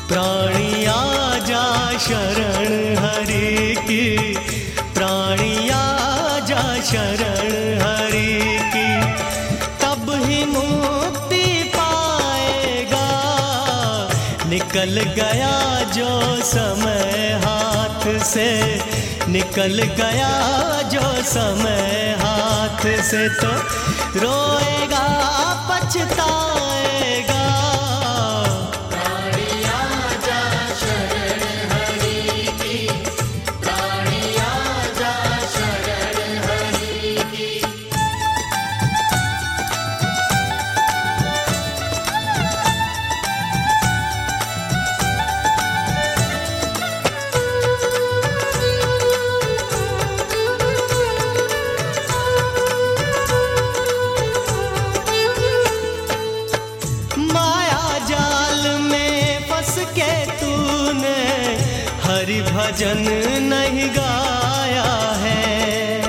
प्राणी आजा शरण हरि की, प्राणी आजा शरण हरि की, तब ही मुक्ति पाएगा। निकल गया जो समय हाथ से, निकल गया जो समय हाथ से, तो रोएगा पछताएगा। हरि भजन नहीं गाया है,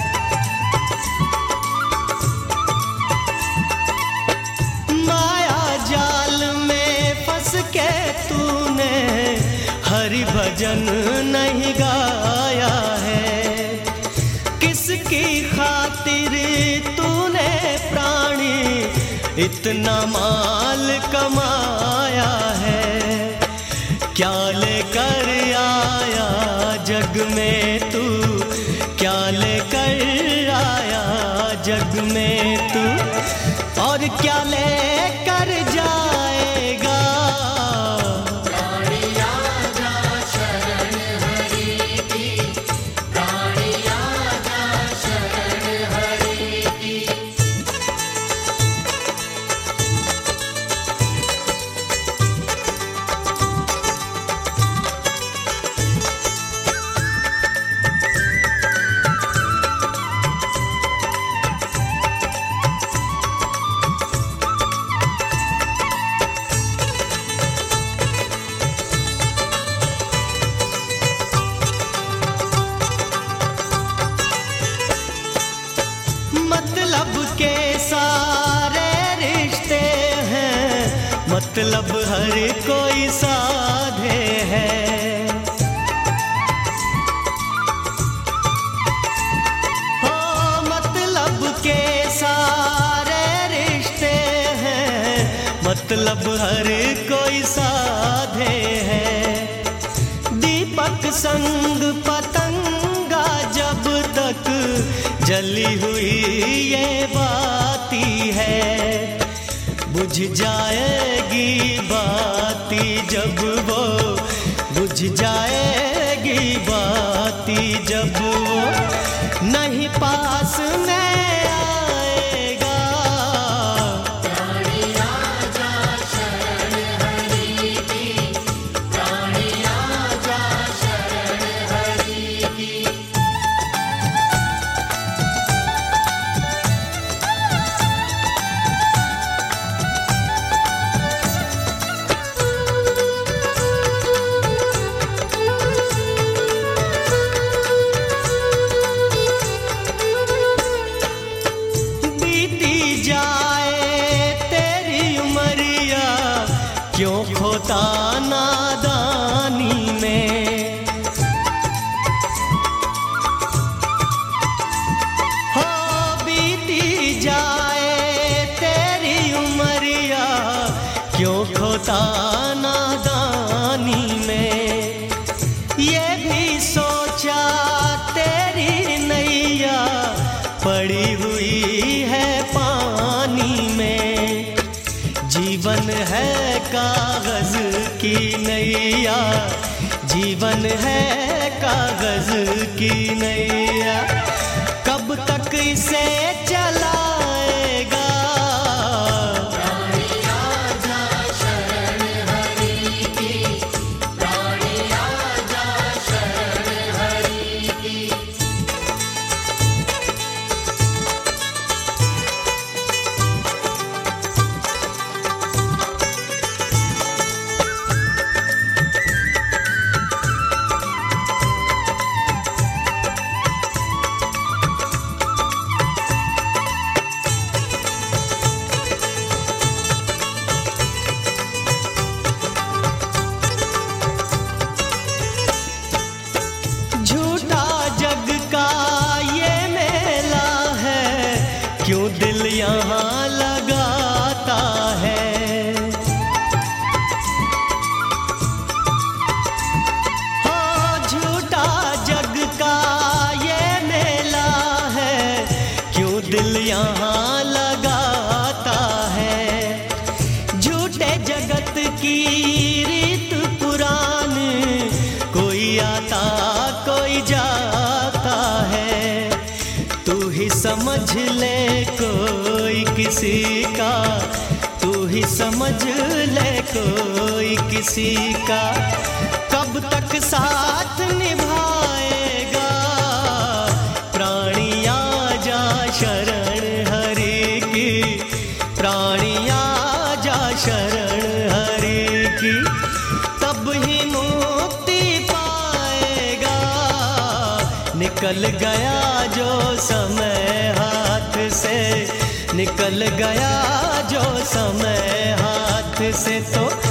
माया जाल में फंस के तूने हरि भजन नहीं गाया है। किसकी खातिर तूने प्राणी इतना माल कमाया है। क्या लेकर आया जग में तू, क्या लेकर आया जग में तू, और क्या लेकर जाएगा। प्राणी आजा शरण हरि की, प्राणी आजा शरण हरि की। मतलब के सारे रिश्ते हैं, मतलब हर कोई साधे है। हो मतलब के सारे रिश्ते हैं, मतलब हर कोई साधे है। दीपक संग पतंगा जब तक जली हुई ये बाती है, बुझ जाएगी बाती जब वो, बुझ जाएगी बाती जब वो नहीं पास में आएगा। प्राणी आजा शरण हरि की, प्राणी आजा शरण हरि की। क्यों खोता नादानी में, हो बीती जाए तेरी उमरिया, क्यों खोता नादानी में। ये भी सोचा तेरी नैया पड़ी हुई है पानी में। जीवन है कागज की नैया, जीवन है कागज की नैया, कब तक इसे चलाएगा। प्राणी आजा शरण हरि की, प्राणी आजा शरण हरि की। समझ ले कोई किसी का, कब तक साथ निभाएगा। प्राणी आजा शरण हरि की, प्राणी आजा शरण हरि की, तब ही मुक्ति पाएगा। निकल गया जो समय हाथ से, निकल गया जो समय हाथ से, तो